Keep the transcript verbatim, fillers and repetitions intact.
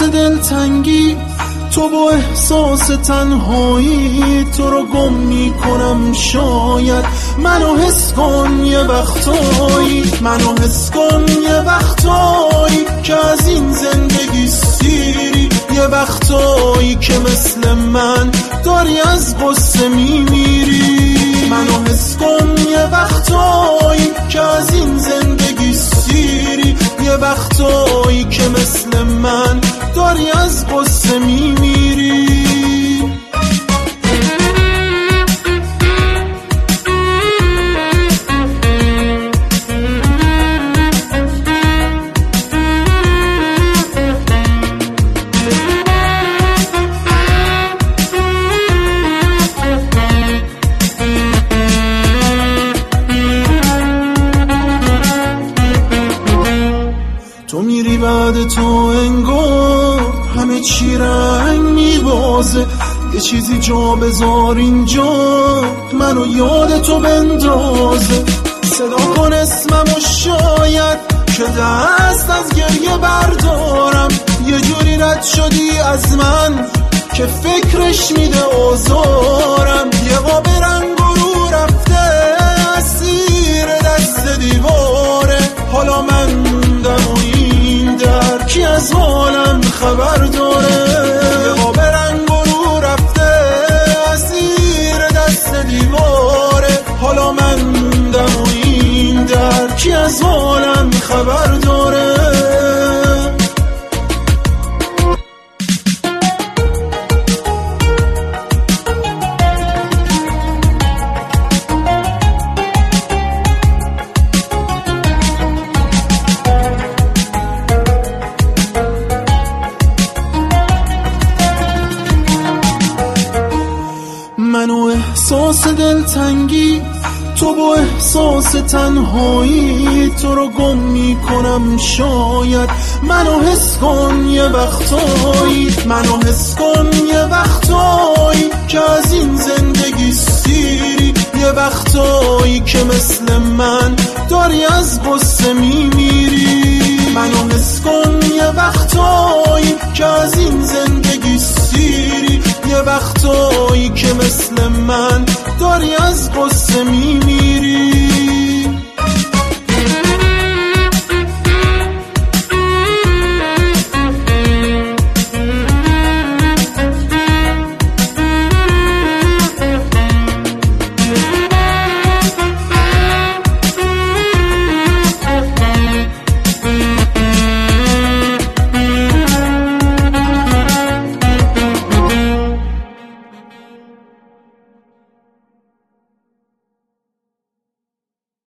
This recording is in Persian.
احساس دلتنگی، تو با احساس تنهایی تو رو گم میکنم. شاید منو حس کن یه وقتایی، منو حس کن یه وقتایی که از این زندگی سیری، یه وقتایی که مثل من داری از غصه میمیری. منو حس کن یه وقتایی که از این زندگی سیری، یه وقتایی که مثل من داری از غصه میمیری. تو میری بعد تو انگار همه چی رنگ میبازه، یه چیزی جا بذار اینجا منو یاد تو بندازه. صدا کن اسممو شاید که دست از گریه بردارم، یه جوری رد شدی از من که فکرش میده آزارم. یه قاب رنگ رو رفته اسیر دست دیواره، حالا من موندم و این در کی از حالم خبر داره. یه قاب رنگ رو رفته اسیر دست دیواره، حالا من موندم و این در کی از حالم خبر داره. منو احساس دلتنگی، تو با احساس تنهایی تو رو گم میکنم. شاید منو حس کن یه وقتایی، منو حس کن یه وقتایی که از این زندگی سیری، یه وقتایی که مثل من داری از غصه میمیری. منو حس کن یه وقتایی که از این زندگی سیری، یه وقتایی که مثل من داری از غصه میمیری.